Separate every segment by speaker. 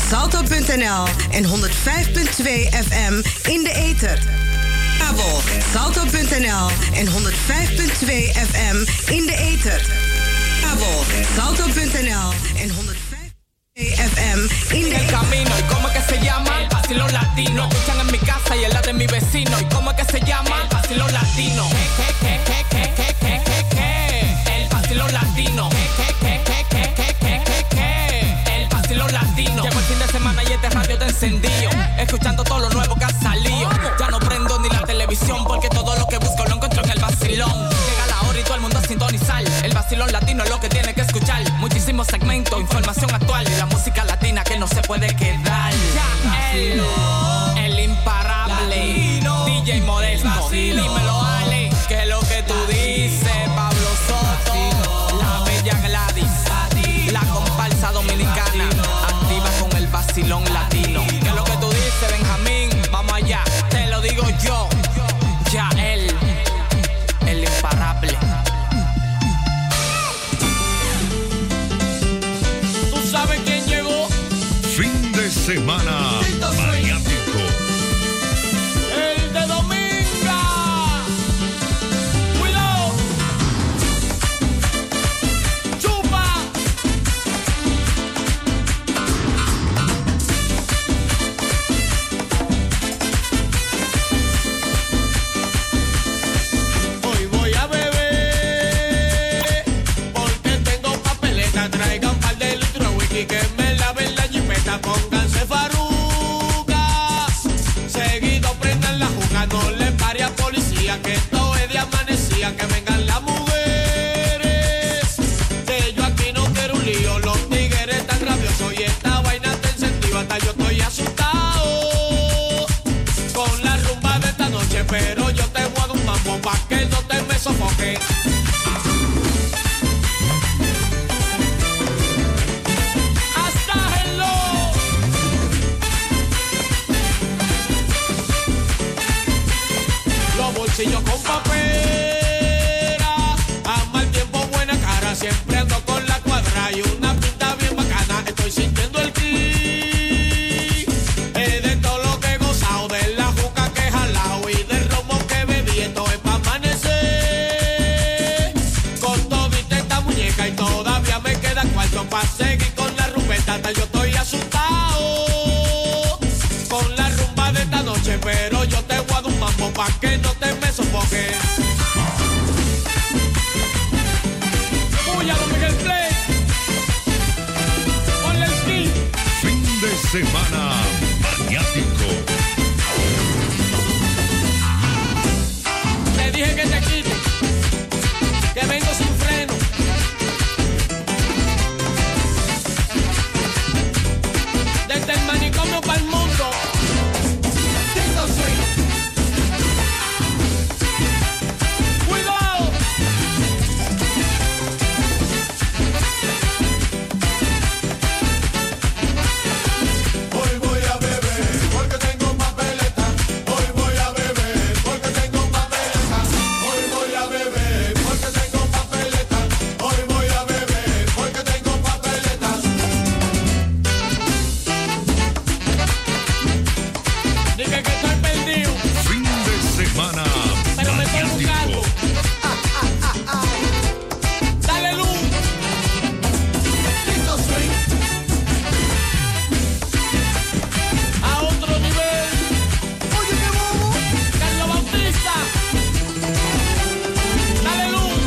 Speaker 1: salto.nl en 105.2 FM in de ether. Kabel salto.nl en 105.2 FM in de ether. Kabel salto.nl en 105.2 FM in de
Speaker 2: el camino. ¿Y cómo es que se llama? El vacilón latino. Escuchan en mi casa y en la de mi vecino. ¿Y cómo es que se llama? El vacilón latino. El vacilón latino. El vacilón latino. Llegó el fin de semana y este radio te encendido. Escuchando todo lo nuevo que ha salido. Ya no prendo ni la televisión porque todo lo que busco lo encuentro en el vacilón. Llega la hora y todo el mundo a sintonizar. El vacilón latino es lo que tiene que escuchar. Muchísimos segmentos, información actual y la música latina que no se puede quedar. El imparable latino. DJ Modesto, dímelo Ale, que es lo que tú dices. Pablo Soto, la bella Gladys, la comparsa dominicana, activa con el vacilón latino. ¿Qué es lo que tú dices, Benjamín? Vamos allá, te lo digo yo, ya el imparable. ¿Tú sabes quién llegó?
Speaker 3: Fin de semana maniático.
Speaker 2: El de Dominga. Cuidado. Chupa. Hoy voy a beber porque tengo papeleta. Traigan un par de litros whisky que me laven la jipeta. Pónganse farruca. Seguido prendan la juca. No le pare a policía que esto es de amanecía. Que vengan las mujeres. Que yo aquí no quiero un lío. Los tigres están rabiosos y esta vaina está encendida. Hasta yo estoy asustado con la rumba de esta noche. Pero yo te voy a dar un mambo pa' que no te me sofoque. Hasta hello. Los bolsillos con papera, a mal tiempo buena cara, siempre ando con la cuadra y una pinta bien bacana. Estoy sintiendo el ki de todo lo que he gozado, de la juca que he jalado y del romo que bebí. Esto es pa' amanecer con todita esta muñeca y todavía me queda cuarto pa' seguir con la rumbeta. Hasta yo estoy asustado con la rumba de esta noche, pero yo te voy a dar un mambo pa' que no te me sofoque. Púyalo, Miguel Play. Ponle el kill.
Speaker 3: Fin de semana maniático.
Speaker 2: Te dije que te quite, que vengo sin freno. Desde el manicomio para el mundo. Tito Swing. ¡Cuidado!
Speaker 4: Hoy voy a beber porque tengo papeleta. Hoy voy a beber porque tengo papeleta. Hoy voy a beber porque tengo papeleta. Hoy voy a beber porque tengo papeleta.
Speaker 2: Dije que estoy perdido,
Speaker 3: Fin de semana
Speaker 2: pero me estoy buscando.
Speaker 3: maniático.
Speaker 2: Dale luz.
Speaker 4: Tito Swing.
Speaker 2: A otro nivel. Oye, qué bobo. Carlos Bautista. Dale luz.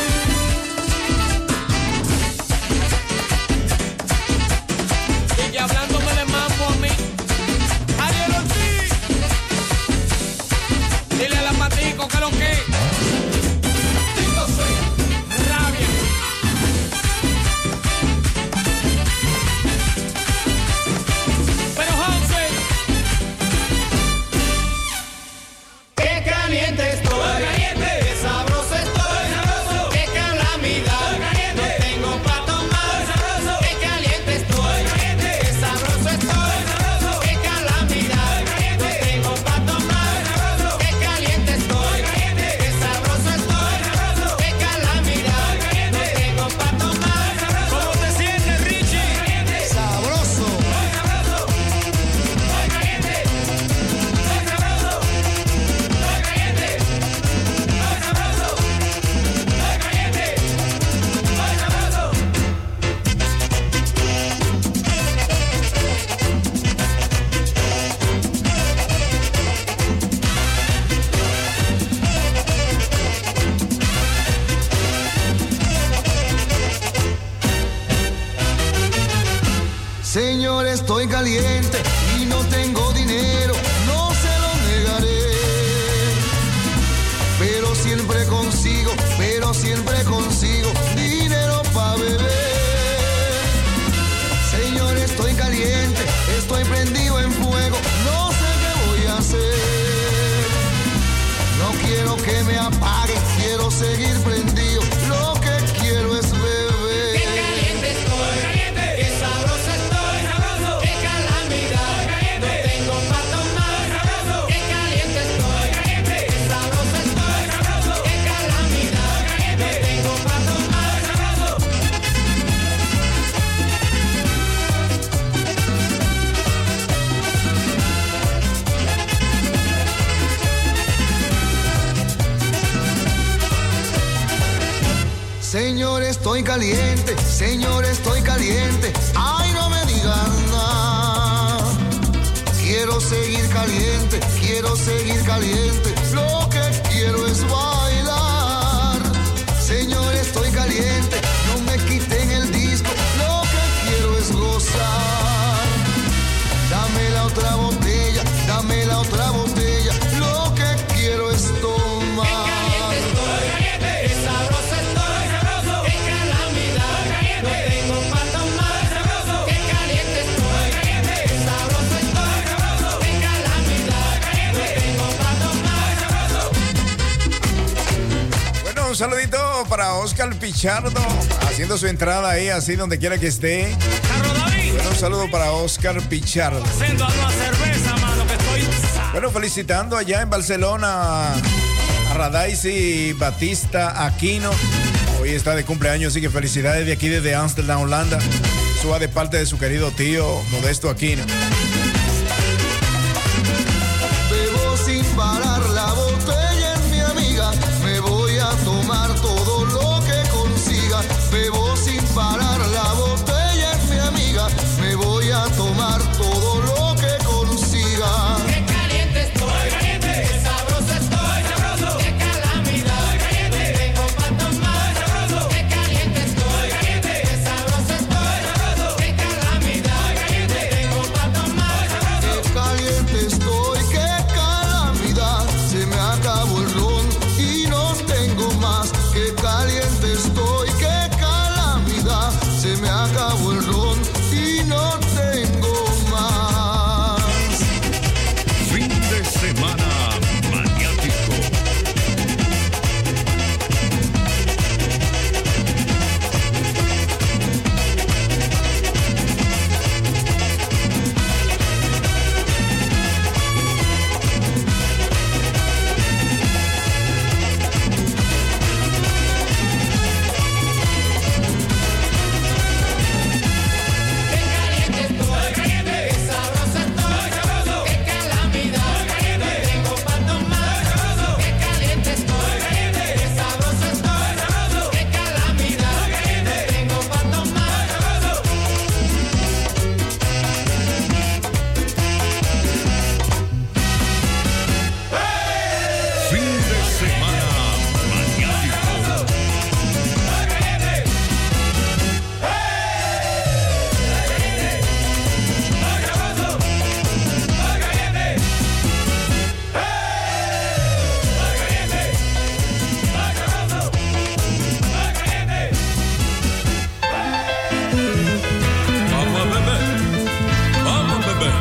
Speaker 2: Sigue hablándome de mambo a mí. Ariel Ortiz. Dile a la Matico que lo que.
Speaker 4: Tito Swing.
Speaker 2: Rabia. Pero Hansel.
Speaker 4: Qué caliente estoy, qué sabroso estoy, qué calamidad, no tengo pa' tomar. Qué caliente estoy, qué sabroso
Speaker 5: Señor, estoy caliente y no tengo dinero, no se lo negaré. Pero siempre consigo dinero para beber. Señor, estoy caliente, estoy prendido en fuego, no sé qué voy a hacer. No quiero que me apague, quiero seguir prendido, lo que quiero es beber.
Speaker 6: Qué caliente estoy, caliente. Qué sabroso estoy, sabroso. Qué calamidad, caliente. No tengo pa' tomar, sabroso. Qué caliente estoy, caliente. Qué sabroso estoy, sabroso. Qué calamidad, caliente. No tengo pa' tomar, sabroso.
Speaker 5: Señor, estoy caliente, Señor, estoy caliente. Ay, no me digan nada. Quiero seguir caliente, lo que quiero es bailar. Señor, estoy caliente, no me quiten el disco, lo que quiero es gozar. Dame la otra botella, lo que quiero es tomar.
Speaker 6: Qué caliente estoy, caliente. Qué sabroso estoy, sabroso. Qué calamidad, caliente. No tengo pa' tomar, sabroso. Qué caliente estoy, caliente. Qué sabroso estoy, sabroso. Qué calamidad, caliente. No tengo pa' tomar, sabroso.
Speaker 7: Bueno, un saludito para Oscar Pichardo, haciendo su entrada ahí, así donde quiera que esté.
Speaker 8: Carlos David.
Speaker 7: Bueno, un saludo para Oscar Pichardo.
Speaker 8: Haciendo una cerveza, mano, que estoy...
Speaker 7: Bueno, felicitando allá en Barcelona a Radaisy Batista Aquino. Hoy está de cumpleaños, así que felicidades de aquí desde Ámsterdam, Holanda. Eso va de parte de su querido tío Modesto Aquino.
Speaker 5: Bebo sin parar, la botella es mi amiga. Me voy a tomar todo lo que consiga. Bebo sin parar, la botella es mi amiga. Me voy a tomar todo lo que consiga.
Speaker 6: Qué caliente estoy, caliente. Qué sabroso estoy, sabroso. Qué calamidad, caliente. Tengo pa' tomar, sabroso. Qué caliente estoy, caliente. Qué sabroso estoy, sabroso. Qué calamidad, caliente. Tengo pa' tomar, sabroso.
Speaker 5: Qué caliente estoy, qué calamidad. Se me acabó el ron y no tengo más. Qué caliente estoy, qué calamidad. Se me acabó el ron y no tengo más.
Speaker 3: Fin de semana maniático.
Speaker 6: Qué caliente estoy, caliente. Qué sabroso estoy, sabroso. Qué calamidad, caliente. Tengo pa' tomar, sabroso. Qué caliente estoy, caliente. Qué sabroso estoy, sabroso. Qué calamidad, caliente. Tengo pa' tomar, sabroso.
Speaker 3: Fin de semana maniático.
Speaker 9: Vamos a beber, vamos a beber.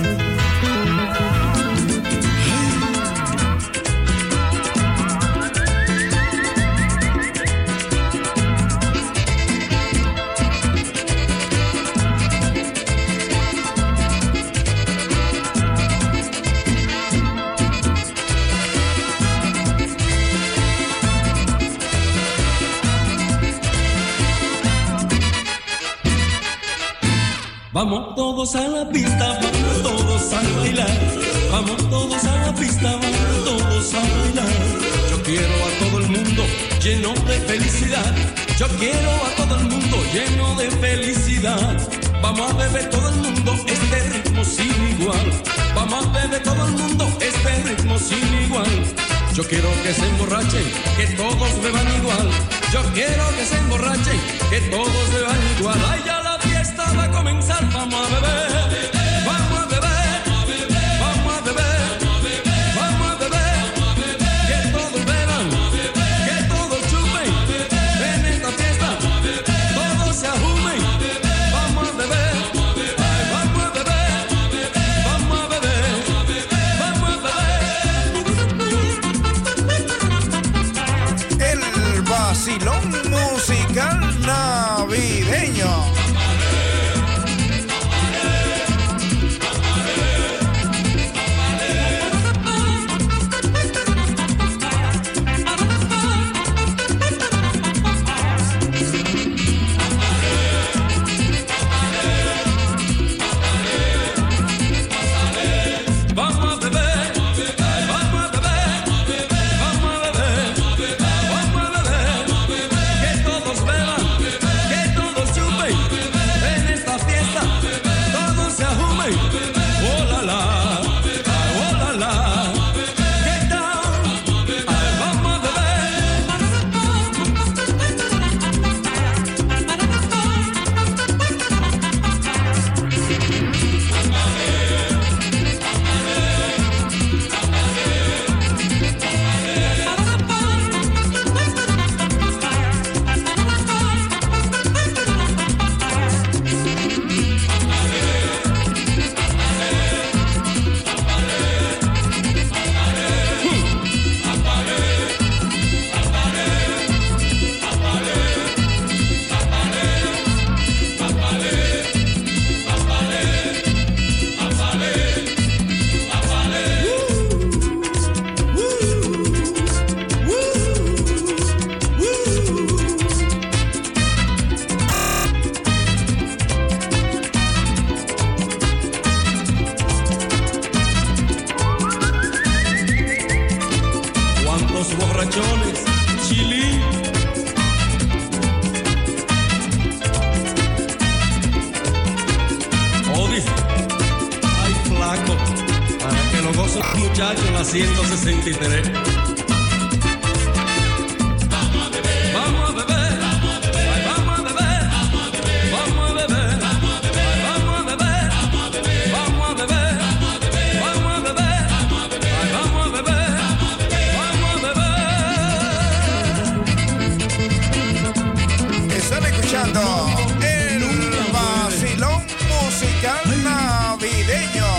Speaker 9: Vamos todos a la pista, vamos todos a bailar. Vamos todos a la pista, vamos todos a bailar. Yo quiero a todo el mundo lleno de felicidad. Yo quiero a todo el mundo lleno de felicidad. Vamos a beber todo el mundo este ritmo sin igual. Vamos a beber todo el mundo este ritmo sin igual. Yo quiero que se emborrachen, que todos beban igual. Yo quiero que se emborrachen, que todos beban igual. ¡Ay, ya la fiesta! fiesta va a comenzar, vamos a beber, vamos a beber, vamos a beber, vamos a beber, que todos beban, que todos chupen, en esta fiesta todos se ajumen, vamos a beber, ay, vamos a beber, vamos a beber, vamos a beber.
Speaker 7: El vacilón musical navideño.
Speaker 9: Vamos a beber, vamos a beber, vamos a beber, vamos a beber, que todos beban, que todos chupen, en esta fiesta todos se ajumen, oh la la, ¿qué tal? Ay, vamos a ¿Cuántos borrachones, Chili? Odi, ay flaco, para que lo goce el muchacho en la 163. Vamos a beber, ay, vamos a beber, vamos a beber, ay, vamos a beber, vamos a beber, vamos a beber, vamos a beber, vamos a beber, vamos a beber, ay, vamos a beber.
Speaker 7: Están escuchando el vacilón musical navideño.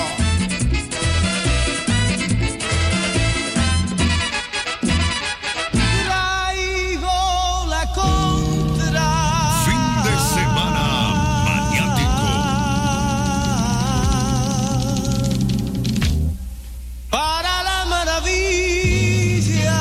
Speaker 5: Traigo la contra.
Speaker 3: Fin de semana maniático.
Speaker 5: Para la maravilla.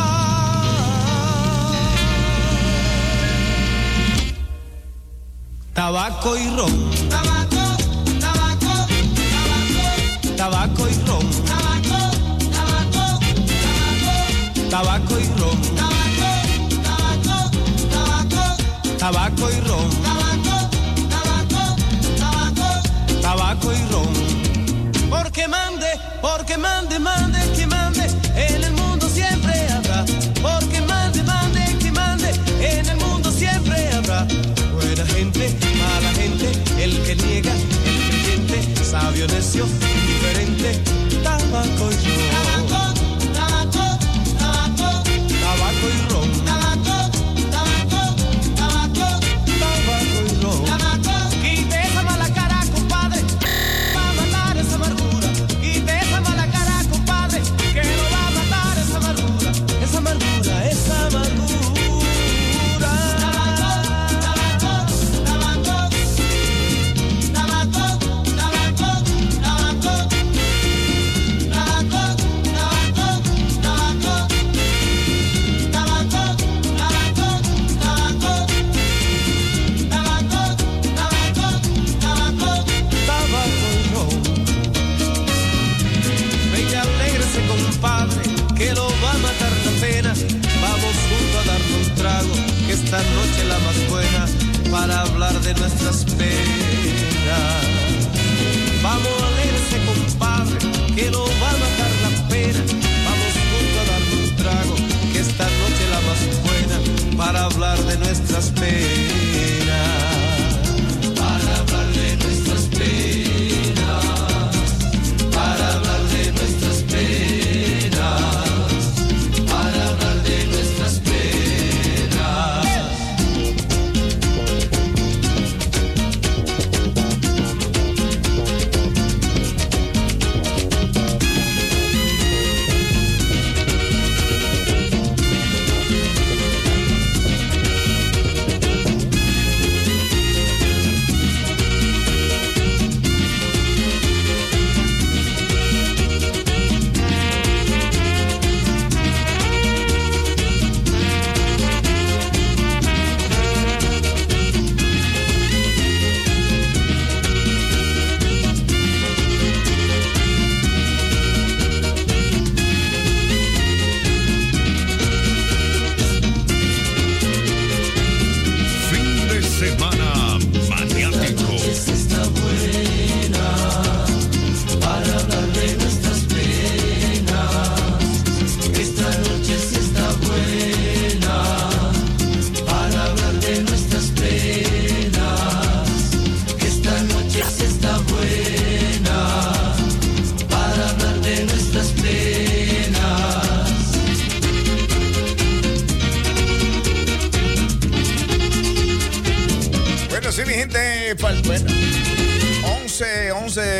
Speaker 5: Tabaco y ron. Tabaco, tabaco, tabaco. Tabaco y ron. Tabaco, tabaco, tabaco. Tabaco y ron. Tabaco, tabaco, tabaco. Tabaco y ron. Tabaco, tabaco, tabaco. Tabaco y ron. Porque mande, que mande, en el mundo siempre habrá. Porque mande, que mande, en el mundo siempre habrá. Buena gente, mala gente, el que niega, el creyente, sabio, necio, indiferente, tabaco y ron. Tabaco, tabaco, tabaco. Tabaco y ron. Tabaco, tabaco, tabaco. Tabaco y ron. Tabaco. Quite esa mala cara, compadre, va a matar esa amargura. Quite esa mala cara, compadre, que no va a matar esa amargura. Esa amargura, esa amargura. Que lo va a matar la pena. Vamos juntos a darnos un trago, que esta noche es la más buena para hablar de nuestras penas. Vamos a alegre, compadre, que lo va a matar la pena. Vamos juntos a darnos un trago, que esta noche es la más buena para hablar de nuestras penas. Para hablar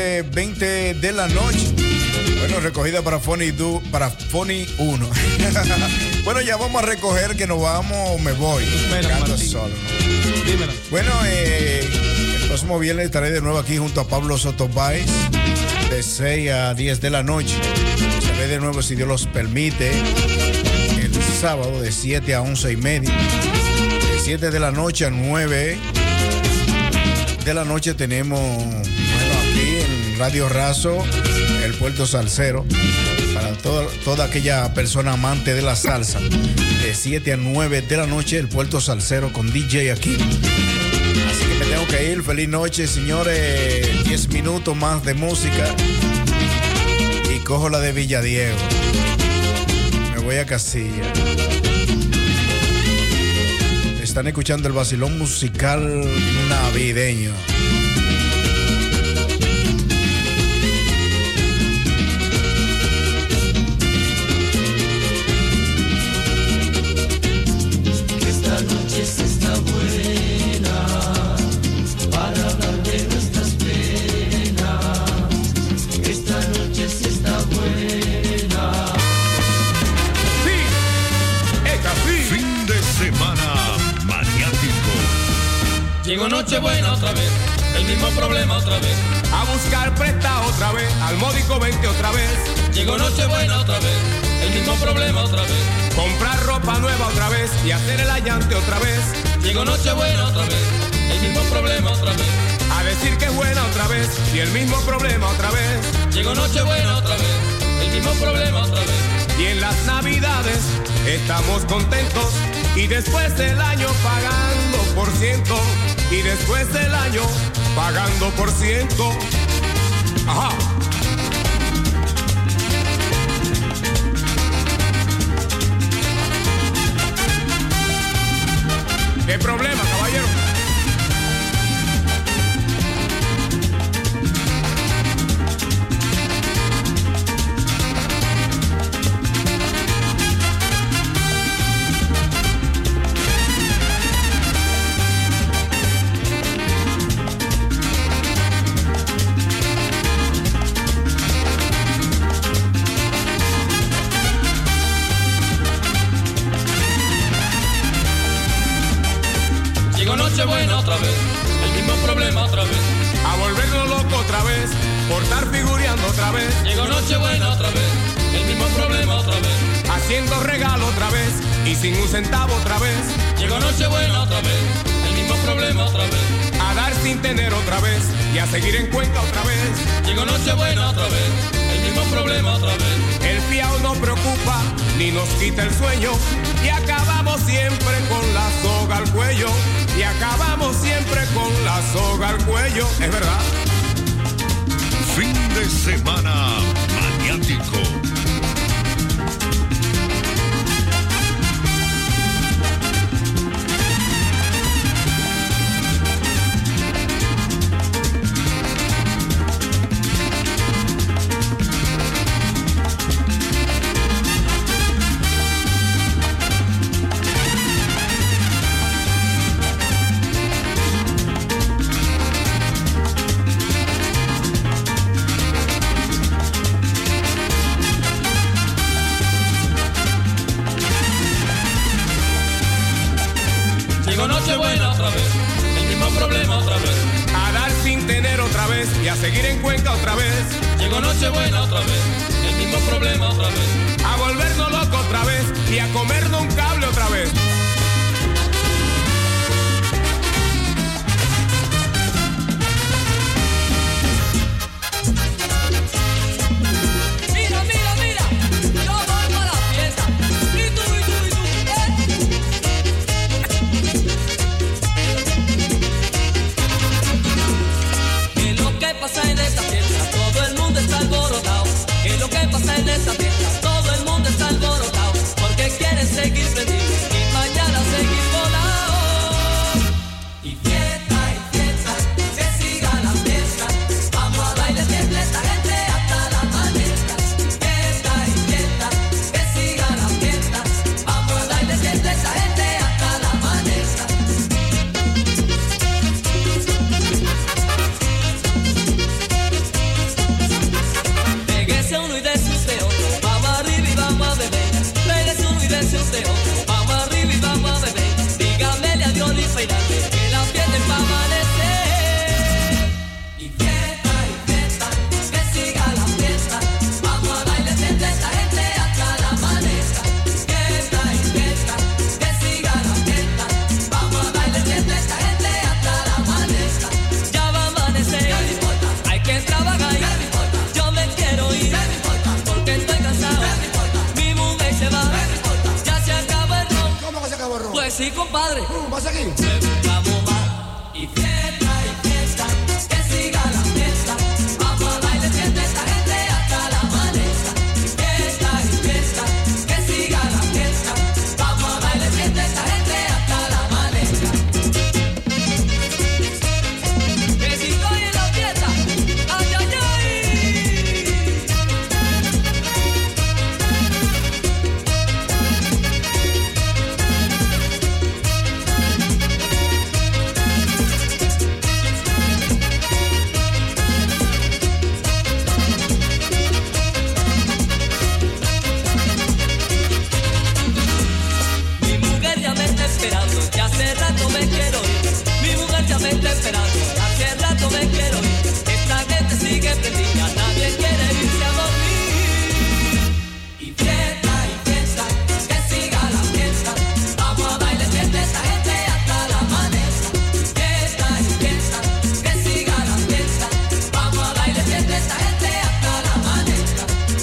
Speaker 7: 9:20 de la noche. Bueno, recogida para Fony 1. Bueno, ya vamos a recoger que nos vamos, me voy. Canto solo.
Speaker 8: Dímelo.
Speaker 7: Bueno, el próximo viernes estaré de nuevo aquí junto a Pablo Soto Báez de 6 a 10 de la noche. Estaré de nuevo, si Dios los permite, el sábado de 7 a 11:30. De 7 de la noche a 9 de la noche tenemos, bueno, aquí en Radio Razo, el Puerto Salsero, para toda aquella persona amante de la salsa. De 7 a 9 de la noche, el Puerto Salsero con DJ aquí. Así que me tengo que ir. Feliz noche, señores. 10 minutos más de música. Y cojo la de Villadiego. Me voy a Casilla. Están escuchando el vacilón musical navideño.
Speaker 9: Esta noche sí está buena para hablar de nuestras penas. Esta noche sí está buena.
Speaker 3: Sí, esta sí. Fin de semana maniático.
Speaker 6: Llegó Nochebuena otra vez, el mismo problema otra vez.
Speaker 2: A buscar presta otra vez, al módico 20 otra vez.
Speaker 6: Llegó Nochebuena otra vez, el mismo problema otra vez.
Speaker 2: Comprar ropa nueva otra vez y hacer el allante otra vez.
Speaker 6: Llegó Nochebuena otra vez, el mismo problema otra vez.
Speaker 2: A decir que es buena otra vez y el mismo problema otra vez.
Speaker 6: Llegó Nochebuena otra vez, el mismo problema otra vez.
Speaker 2: Y en las navidades estamos contentos y después del año pagando por ciento. Y después del año pagando por ciento. Ajá. ¿Qué problema, caballero?
Speaker 6: Nochebuena otra vez, el mismo problema otra vez.
Speaker 2: A volvernos loco otra vez, por estar figureando otra vez.
Speaker 6: Llegó Nochebuena otra vez, el mismo problema otra vez.
Speaker 2: Haciendo regalo otra vez y sin un centavo otra vez.
Speaker 6: Llegó Nochebuena otra vez, el mismo problema otra vez.
Speaker 2: A dar sin tener otra vez y a seguir en Cuenca otra vez.
Speaker 6: Llegó Nochebuena otra vez, el mismo problema otra vez.
Speaker 2: El fiao no preocupa ni nos quita el sueño y acabamos siempre con la soga al cuello. Y acabamos siempre con la soga al cuello, es verdad.
Speaker 3: Fin de semana maniático.
Speaker 6: Nochebuena otra vez, el mismo problema otra vez.
Speaker 2: A dar sin tener otra vez y a seguir en Cuenca otra vez.
Speaker 6: Llegó Nochebuena otra vez, el mismo problema otra vez.
Speaker 2: A volvernos loco otra vez y a comernos un cable otra vez.
Speaker 6: Mira, mira, mira, yo voy para la fiesta. Y tú, ¿Qué es lo que pasa en esta fiesta? Todo el mundo está alborotado. ¿Qué es lo que pasa en esta fiesta? Todo el mundo está alborotado. Porque quieren ser compadre.
Speaker 5: Pasa aquí.
Speaker 6: Vamos más. Y fiesta, que siga la fiesta. Vamos a bailar fiesta esta gente hasta la amanezca. Y fiesta, que siga la fiesta. Vamos a bailar fiesta esta gente hasta la amanezca. Que si estoy en la fiesta, ay, ay, ay. Mi mujer ya me está esperando, ya hace rato me quiero ir. Mi mujer ya me está esperando, ya hace rato me quiero ir. Esta gente sigue prendida, nadie quiere irse a dormir. Y fiesta, que siga la fiesta. Vamos a bailar fiesta esta gente hasta la amanezca. Fiesta, que siga la fiesta. Vamos a bailar fiesta esta gente hasta la amanezca.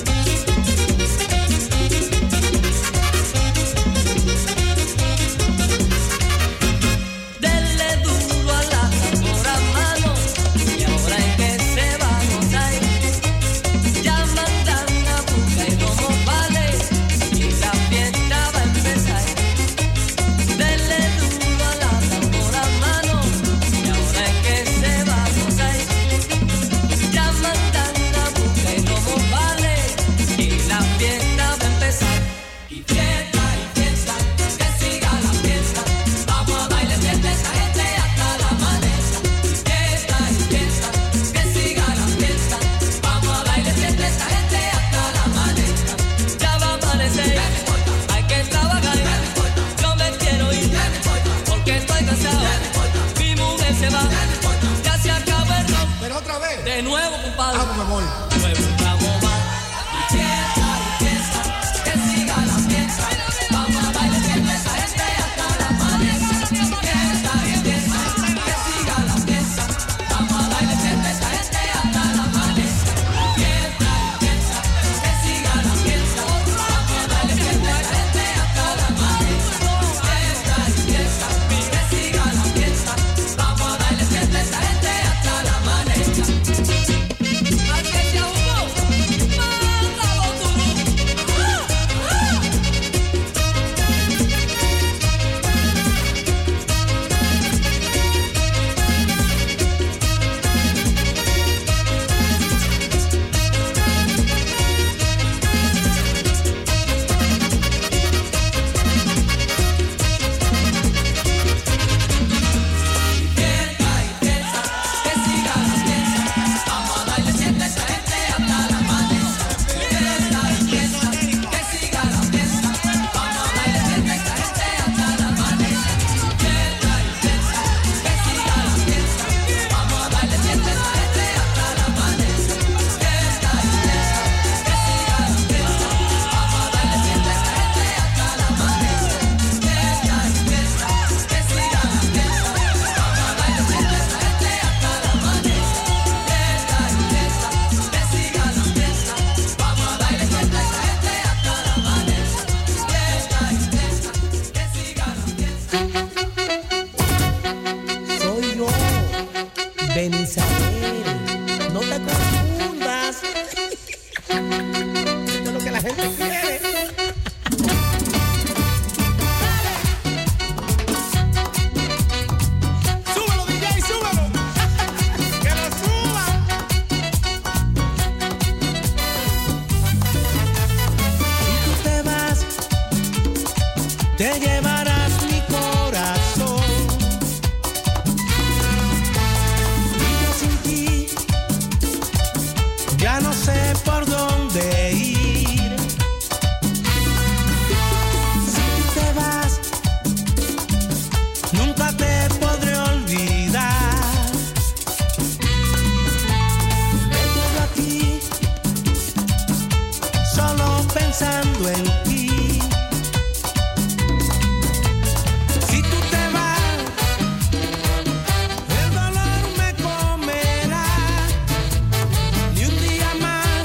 Speaker 6: Denle duro a la tambora, mano, y ahora es que se va a gozar. Ya mandan a buscar y no vale, y la fiesta va a empezar. Denle duro a la tambora, mano, y ahora es que se va a gozar. Ya mandan a buscar y no vale, y la fiesta va a empezar. Y fiesta, que siga la fiesta. Vamos a bailar fiesta esta gente hasta la amanezca. Fiesta, que siga la fiesta. Vamos a bailar fiesta esta gente hasta la amanezca. Ya va a amanecer, hay que trabajar. Yo me quiero ir, porque estoy cansado. Mi mujer se va, ya se acabó el rock.
Speaker 5: Pero otra vez.
Speaker 6: De nuevo, compadre.
Speaker 5: Vamos, mi amor.
Speaker 6: Nuevo, vamos más. Y fiesta, que siga la fiesta. Vamos a bailar fiesta esta gente hasta la amanezca. Fiesta, que siga la fiesta. Vamos a bailar fiesta esta gente hasta la amanezca. Fiesta, que siga la fiesta. Vamos a bailar fiesta esta gente hasta la amanezca. Fiesta, que siga la fiesta. Vamos a bailar fiesta esta gente hasta la amanezca. Al que se ahogó, mándalo turú. Que siga la fiesta. Vamos a bailar fiesta esta gente hasta la amanezca. Fiesta, que siga la fiesta. Vamos a bailar fiesta esta gente hasta la amanezca. Fiesta, que siga la fiesta. Vamos a bailar fiesta esta gente hasta la amanezca. Fiesta, que siga la fiesta. Vamos a bailar fiesta esta gente hasta la amanezca. Fiesta, que siga la fiesta. Vamos a bailar fiesta esta gente hasta la amanezca. Fiesta, que siga la fiesta. Vamos a bailar fiesta esta gente hasta la amanezca. Fiesta, que siga la fiesta.
Speaker 10: Soy yo, Benisael. No te confundas. Esto es lo que la gente quiere.
Speaker 8: Súbelo, DJ, súbelo. Que lo suba.
Speaker 10: Si tú te vas, te llevarás mi corazón. Y yo sin ti, ya no sé por dónde ir. Si tú te vas, nunca te podré olvidar. Me quedo aquí, solo pensando en ti. Si tú te vas, el dolor me comerá. Ni un día más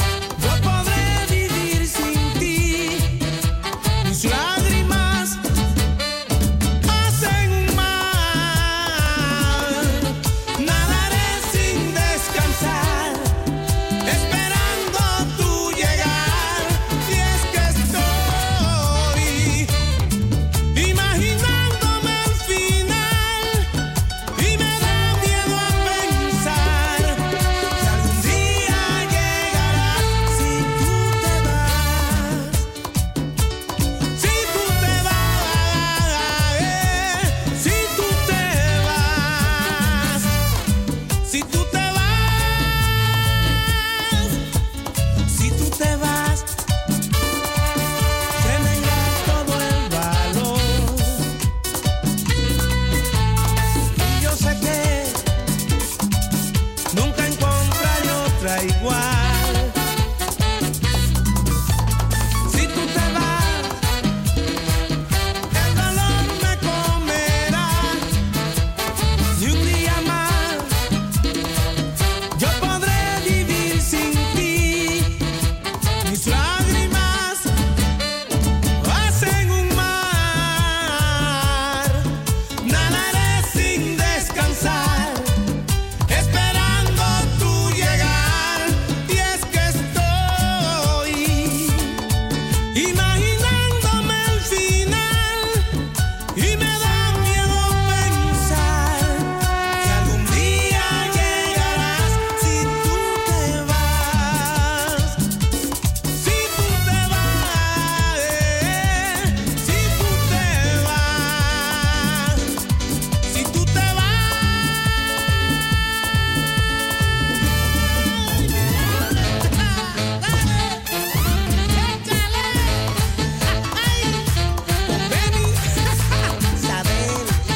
Speaker 10: yo podré vivir sin ti. Mis lágrimas otra igual. Si tú te vas, el dolor me comerá. Ni un día más yo podré vivir sin ti. Mis lágrimas hacen un mar. Nadaré sin descansar, esperando tu llegar. Y es que estoy imaginándome el final. Y me da miedo pensar que algún día llegarás. Si tú te vas, si tú te vas, si tú te vas, si tú te vas. Con Benny, Isabel.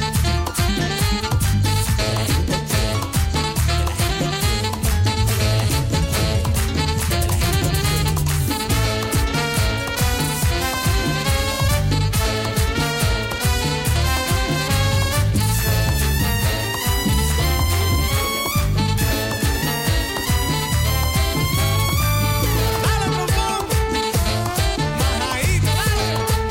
Speaker 10: Dale, Pompón. Majadito, dale.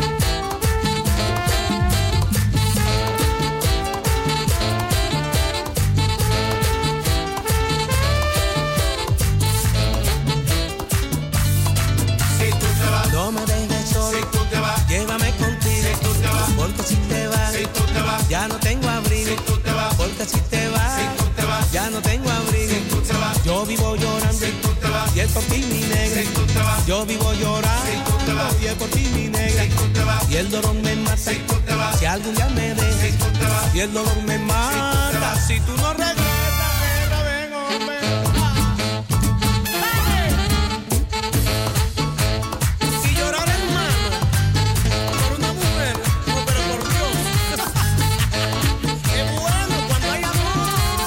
Speaker 4: Si tú te vas,
Speaker 10: No me dejes solo,
Speaker 4: si tú te vas,
Speaker 10: llévame contigo.
Speaker 4: si tú te vas,
Speaker 10: Porque si te vas,
Speaker 4: si tú te vas,
Speaker 10: ya no tengo abrigo.
Speaker 4: si tú te vas,
Speaker 10: Porque si te vas,
Speaker 4: si tú te vas,
Speaker 10: ya no tengo abrigo.
Speaker 4: si tú te vas,
Speaker 10: Yo vivo llorando
Speaker 4: si tú te vas,
Speaker 10: y es por ti mi negra.
Speaker 4: si tú te vas,
Speaker 10: Yo vivo llorando
Speaker 4: si tú te vas,
Speaker 10: y es por ti mi negra.
Speaker 4: si tú te vas,
Speaker 10: Y el dolor me mata
Speaker 4: si tú te vas,
Speaker 10: si algún día me
Speaker 4: si
Speaker 10: dejes.
Speaker 4: tú te vas,
Speaker 10: Y el dolor me mata
Speaker 4: vas.
Speaker 10: si tú no regresas. Negra, ven, hombre. Y llorar, hermano, por una mujer, no, pero por Dios. Qué bueno cuando hay amor.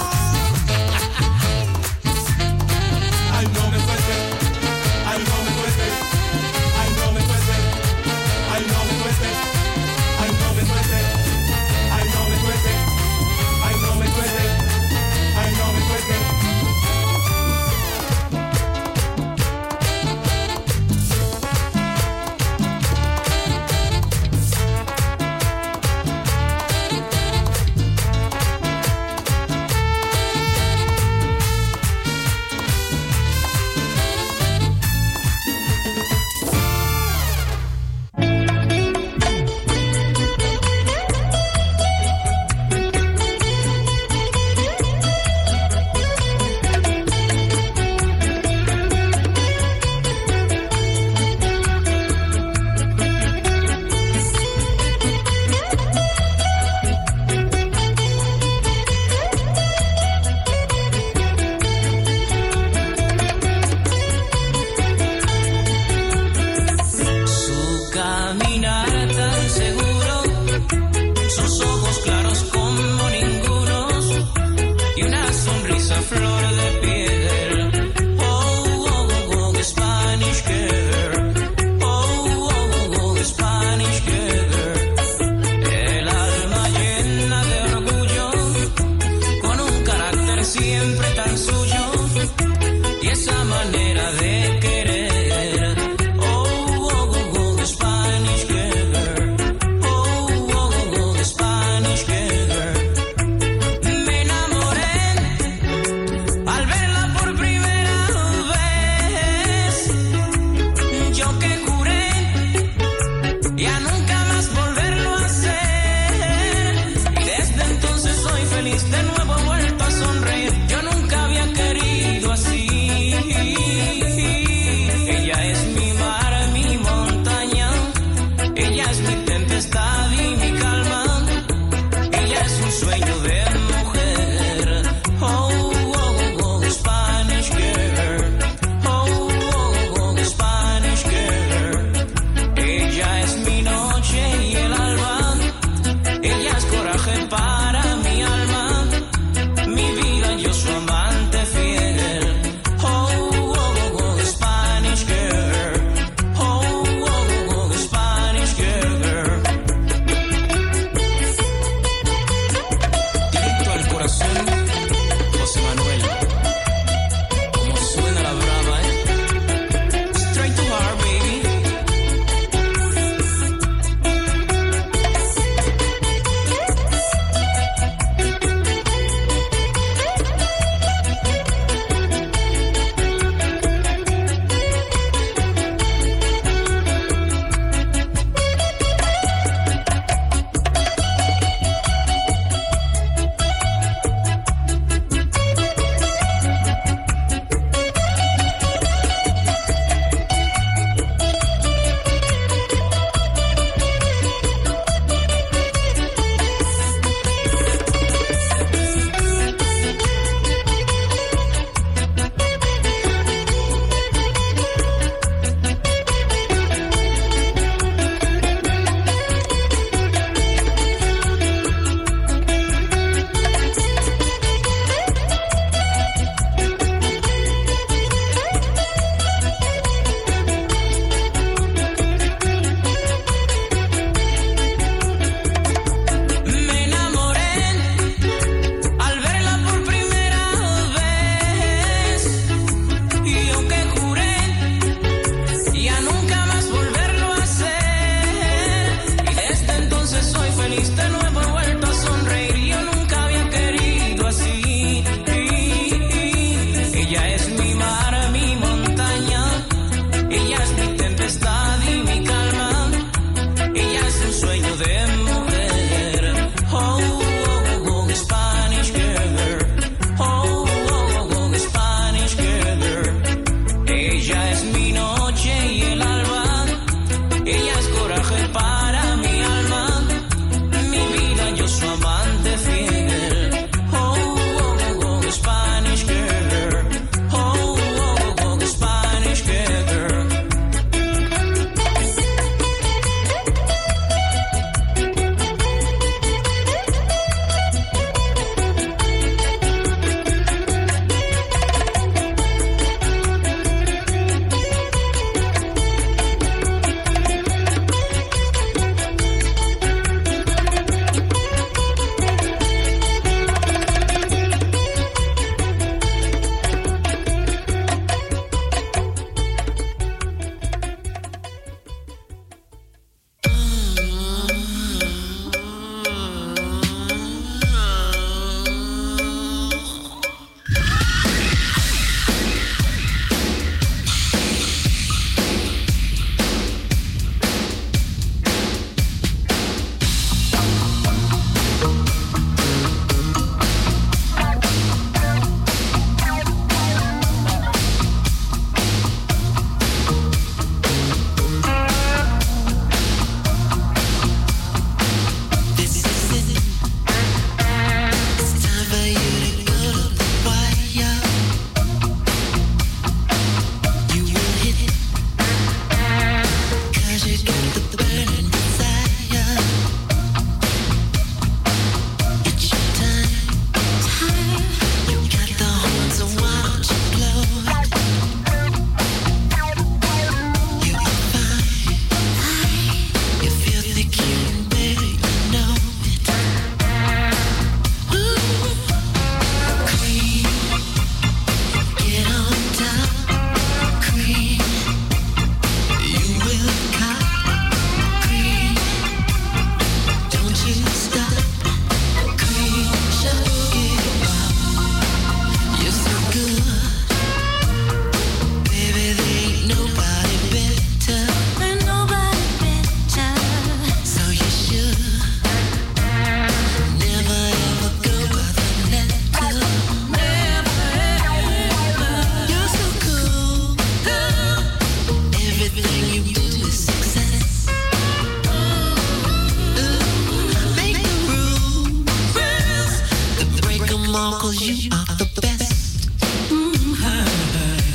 Speaker 4: ay no me cueste, ay no me cueste, ay no me cueste, ay no me cueste, ay no me cueste, ay no me cueste, ay no me cueste,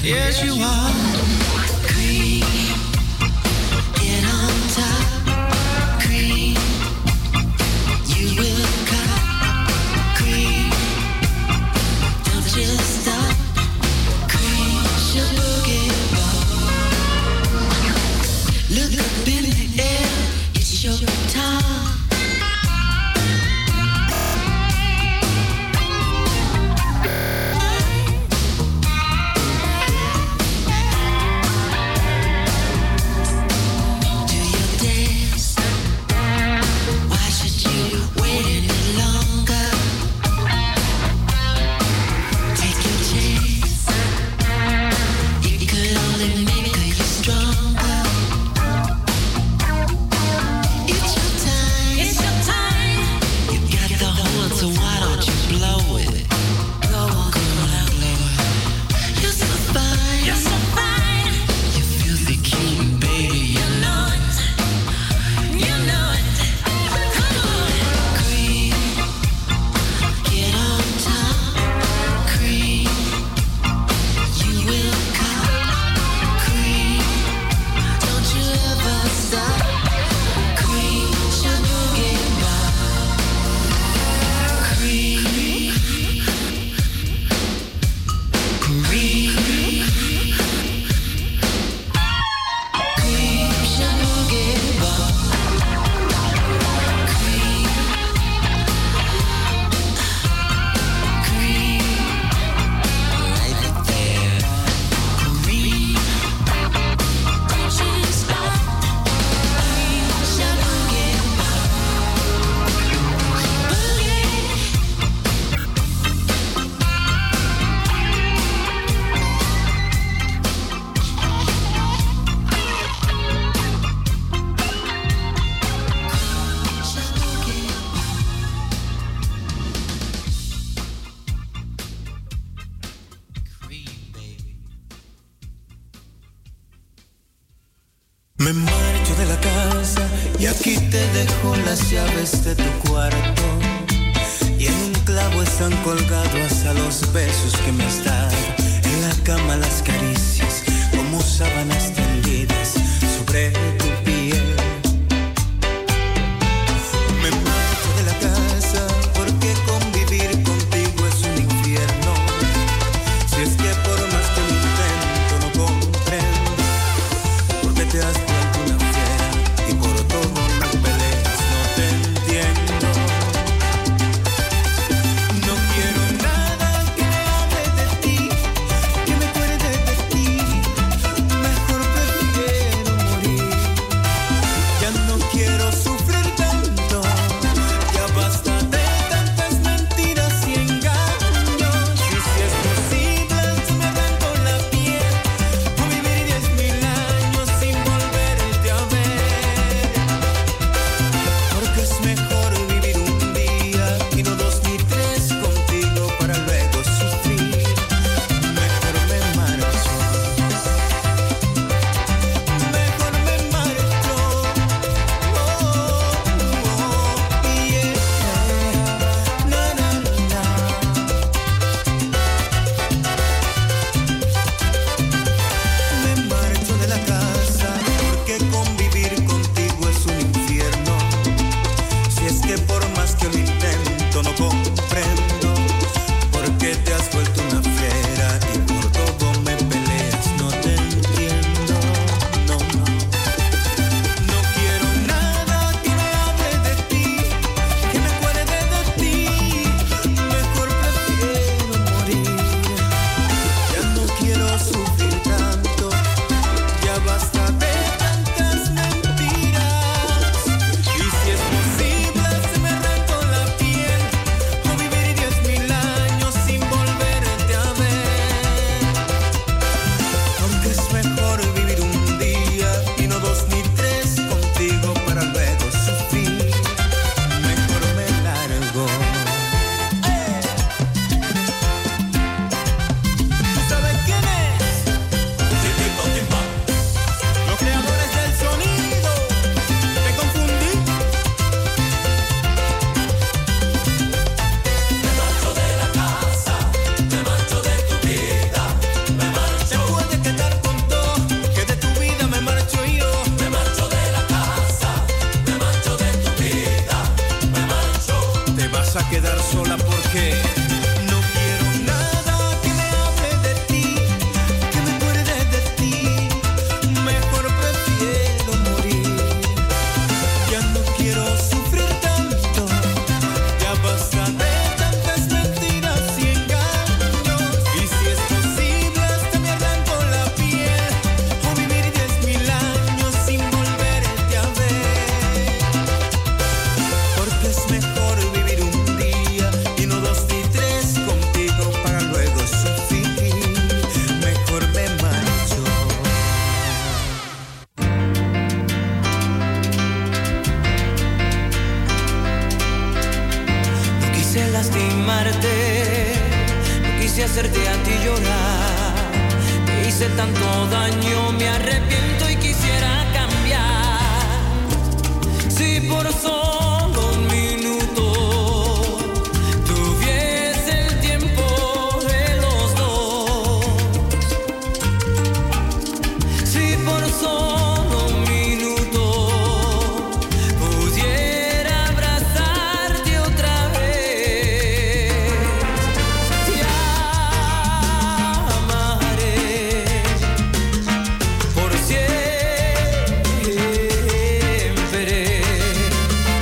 Speaker 11: Yes, you are. Cream, get on top. Cream, you will cut. Cream, don't just stop. Cream, your boogie ball. Look up in the air, it's your time.
Speaker 12: Me marcho de la casa y aquí te dejo las llaves de tu cuarto. Y en un clavo están colgados a los besos que me has dado. En la cama las caricias como sábanas tendidas sobre tu piel. Me marcho de la casa porque convivir contigo es un infierno. Si es que por más que lo intento no comprendo por qué te has vuelto una fiera y por todo me peleas, no te entiendo. No quiero nada que me hable de ti, que me acuerde de ti. Mejor prefiero
Speaker 13: hice tanto daño, me arrepiento y quisiera cambiar. Si por solo un minuto tuviese el tiempo de los dos, si por solo un minuto pudiera abrazarte otra vez, te amaré por siempre.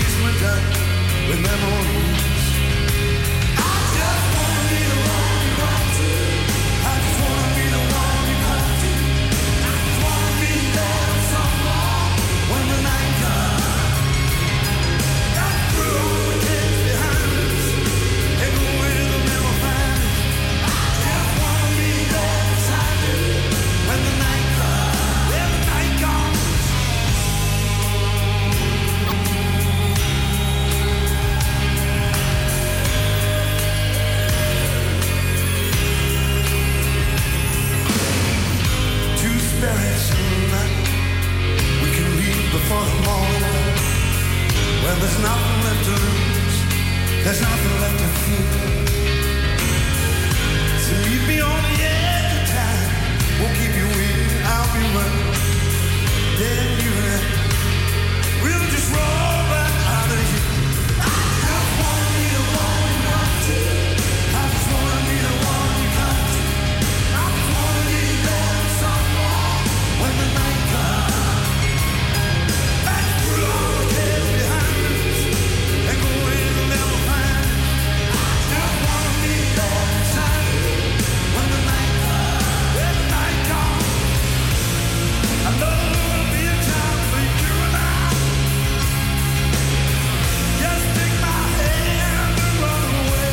Speaker 14: days were done with memories. I just wanna be the one you want to. I just wanna be the one you come to. I just wanna be there with someone when the night comes. Got through all the kids behind us and go where they'll never find us. I just wanna be there beside you when the night comes. When the night comes. Two spirits in the night, we can leave before the morning. When there's nothing left to lose, there's nothing left to fear. So meet me on the edge of time, we'll keep you in, I'll be running. Then you and I, we'll just roll right out of here. I just wanna be the one you want to. I just wanna be the one you come to. I just wanna be there with someone when the night comes. Back through all the kids behind us and go where they'll never find us. I just wanna be there beside you when the night comes. When the night comes. I know it'll be a time for you and I. Just take my hand and run away.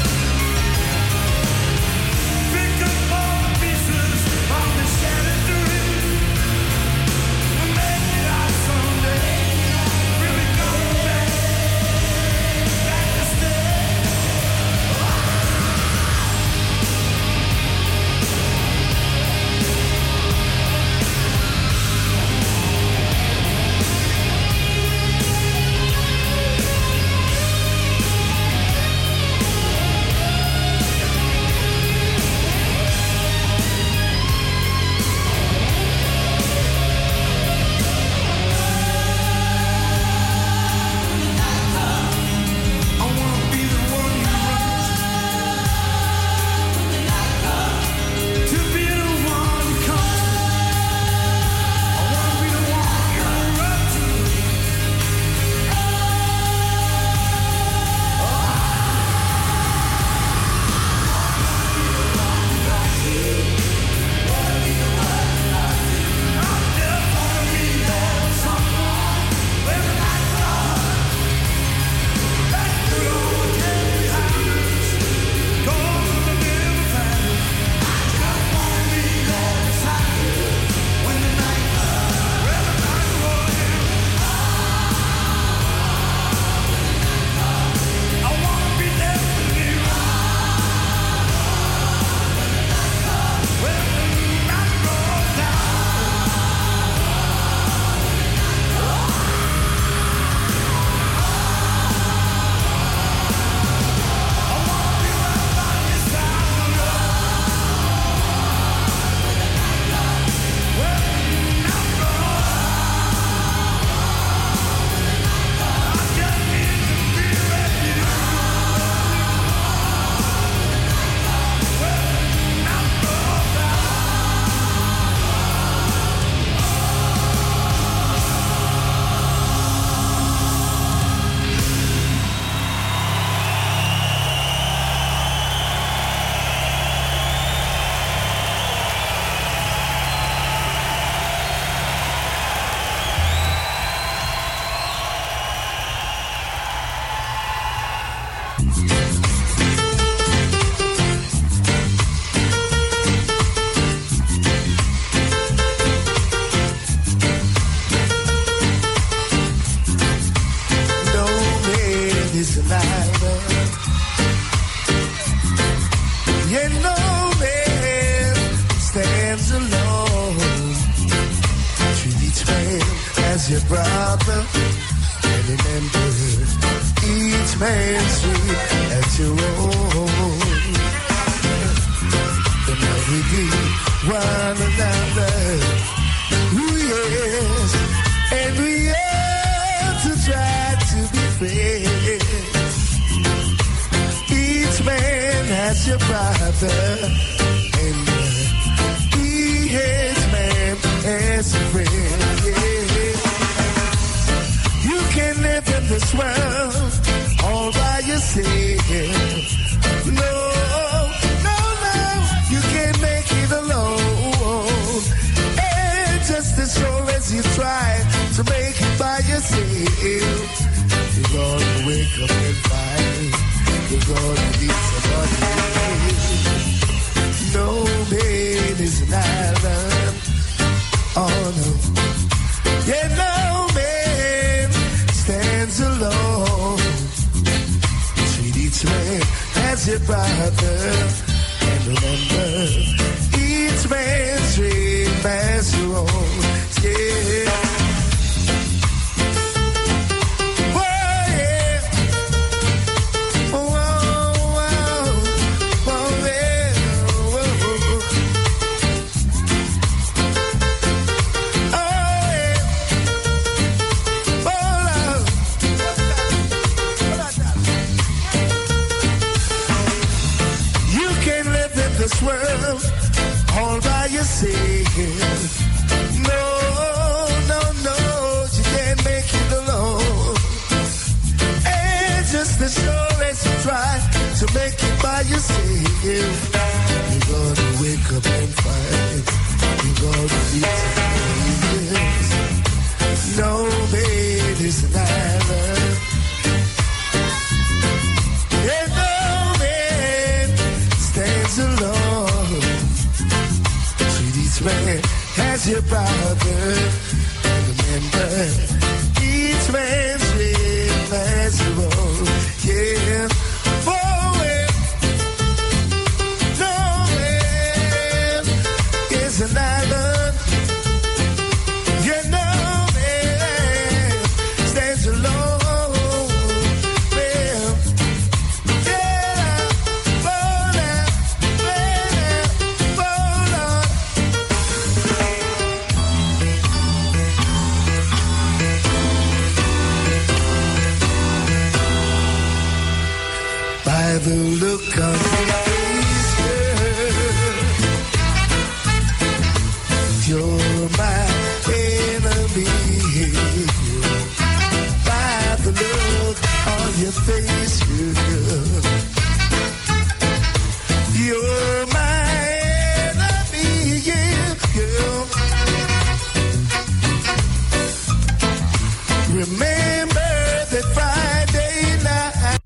Speaker 14: Pick up all the pieces of the shattered dream. And maybe I someday will be coming back to stay. I wanna be the one you run to be the one you come to. I wanna be the one you run to. I just wanna be there with someone when the night comes. Back through all the kids behind us, go to the never find us. I just wanna be there beside you when the night comes. When the night rolls. I wanna be there with you. When the night goes down. No man is alive. Yeah, no man stands alone. Treat each man as your brother. And remember, each man's sweet as your own. The more we give one another. Ooh, yes. And we have to try to be fair. Each man has your brother, and each man has a friend. Yeah. You can live in this world all by yourself. No, no, no, you can't make it alone. And just as sure as you try to make it by yourself, you're gonna wake up and find you're gonna need somebody. No man is an island. Oh no. Yeah, no man stands alone. Treat each man as your brother. And remember, each man's dream as your own. Yeah. This world all by yourself. No, no, no, you can't make it alone. And just as sure as you try to make it by yourself, you're gonna wake up and find you're gonna need somebody. No man is an island. And no man stands alone. Man has your brother, and remember, each man's dream has your own. Yeah, forward, no man is an island. Yeah, no man stands alone. Well, yeah, the look on your face, girl, you're my enemy. By the look on your face, girl,